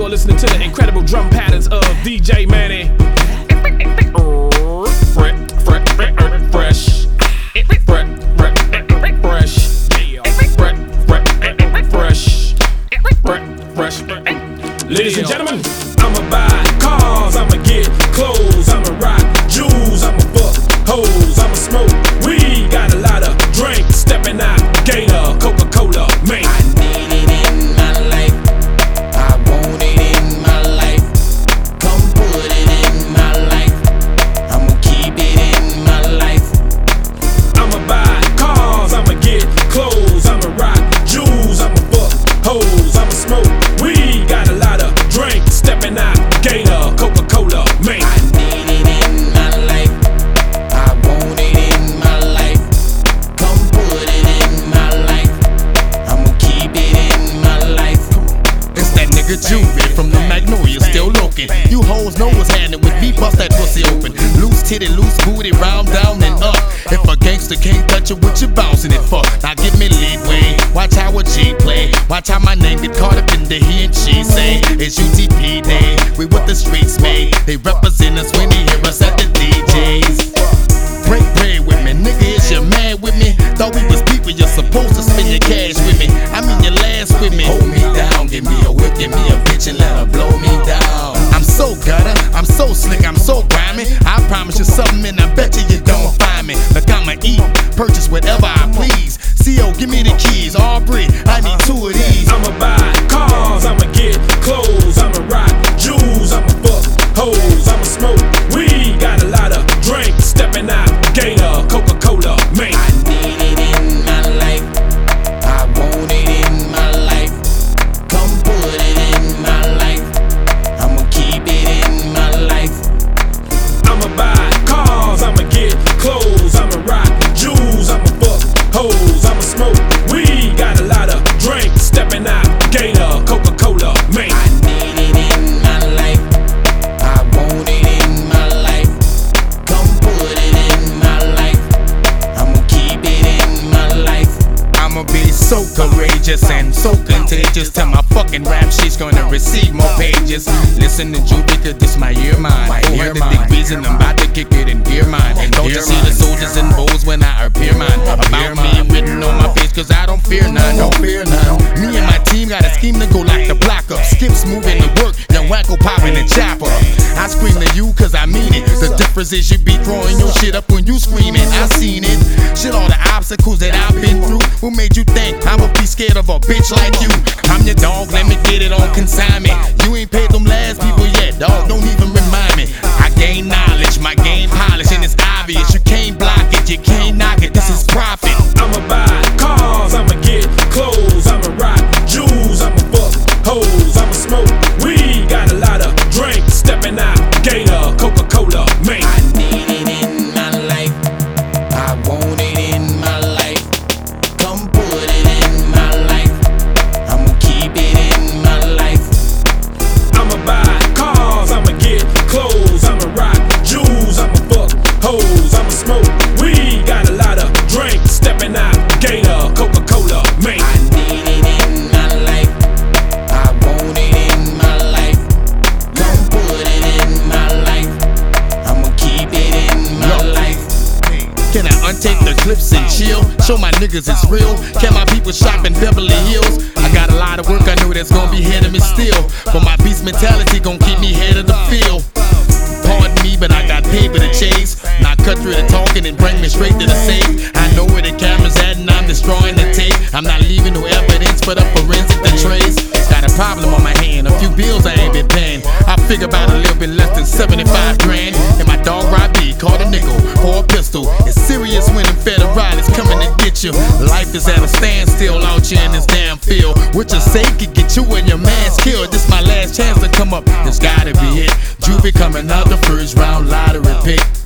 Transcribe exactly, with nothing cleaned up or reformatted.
are listening to the incredible drum patterns of D J Manny. Fresh, fresh, fresh, fresh, fresh, fresh, fresh. Ladies and gentlemen, I'ma buy cars, I'ma get clothes, I'ma rock jewels, I'ma fuck hoes, I'ma smoke weed, got a lot of drinks, stepping out, Gator, Coca-Cola, man. I need it in my life, I want it in my life. Come put it in my life, I'ma keep it in my life. I'ma buy cars, I'ma get clothes, I'ma rock jewels, I'ma fuck hoes, I'ma smoke weed, got a lot of drinks, stepping out, Gator, Coca-Cola, man. I need it in my life, I want it in my life. Come put it in my life, I'ma keep it in my life. It's that nigga Juvie from the Magnolia, still looking. You hoes know what's happening with me, bust that pussy open. Loose titty, loose booty, round, down, and up. If a gangster can't touch it, what you bouncing it for? Now give me leadway, watch how a G play. Watch how my name get caught up in the he and she say. It's U T P day, we what the streets made. They represent us when they hear us at the D Js. Break bread with me, nigga, is you mad with me? Thought we was people, you're supposed to spend your cash with me. I mean your last with me. Hold me down, give me a whip, give me a bitch and let her blow me down. I'm so gutter, I'm so slick, I'm so grimy. I promise you something and I bet you you don't find me. Look, I'ma eat, purchase whatever I please. C O, give me the keys, Aubrey, I need two of these. I'ma buy cars, I'ma get clothes, I'ma rock jewels, I'ma fuck hoes, I'ma smoke weed, got a lot of drinks, stepping out, Gator, Coca-Cola, man. I need it in my life, I want it in my life. Come put it in my life, I'ma keep it in my life. I'ma buy cars, I'ma get clothes, I'ma rock jewels, I'ma fuck hoes, I'ma smoke weed, got a lot of drinks, stepping out, Gator, Coca-Cola, man. I need it in my life, I want it in my life. Come put it in my life, I'ma keep it in my life. I'ma be so courageous and so contagious. Tell my fucking rap she's gonna receive more pages. Listen to Juvie, cause this my ear mine. Who heard the big reason I'm about to kick it in gear mine. And don't you see the soldiers and bows when I appear mine? About me written on my face, cause I don't fear none. Don't fear none. Me and my team got a scheme to go like the block up. Skips moving to work, young wacko popping and chopper. I scream to you cause I mean it. The difference is you be throwing your shit up when you screaming. I seen it. Shit, all the obstacles that I've been through. What made you think I'ma be scared of a bitch like you? I'm your dog, let me get it on consignment. You ain't paid them last people yet, dog, don't even remind me. I gain knowledge, my game polish, and it's obvious. You can't block it, you can't knock it, this is profit. I'ma buy cars, I'ma get clothes, I'ma rock jewels, I'ma fuck hoes, I'ma smoke weed, got a lot of drinks, stepping out, Gator, Coca-Cola, man. I need it in my life, I want it in my life. Come put it in my life, I'ma keep it in my life. I'ma buy cars, I'ma get clothes, I'ma rock jewels, I'ma fuck hoes, I'ma smoke weed, got a lot of drinks, stepping out, Gator, Coca-Cola, man. I need it in my life, I want it in my life. Come put it in my life, I'ma keep it in my life. Can I untape the clips and chill? Show my niggas it's real. Can my people shop in Beverly Hills? I got a lot of work, I know that's gonna be ahead of me still. But my beast mentality gon' keep me head of the field. Pardon me, but I got paper to chase. Now cut through the talking and bring me straight to the safe. I know where the camera's at and I'm destroying the tape. I'm not leaving no evidence for the forensic to trace. Got a problem on my hand, a few bills I ain't been paying. I figure about a little bit less than seventy-five grand. And my dog Robbie caught a nickel for a pistol. It's serious when the federal is coming to get you. Life is at a standstill out here in this damn field. What you say could get you and your man's killed. This my last chance to come up, it's gotta be it. Juvie coming out the first round lottery pick.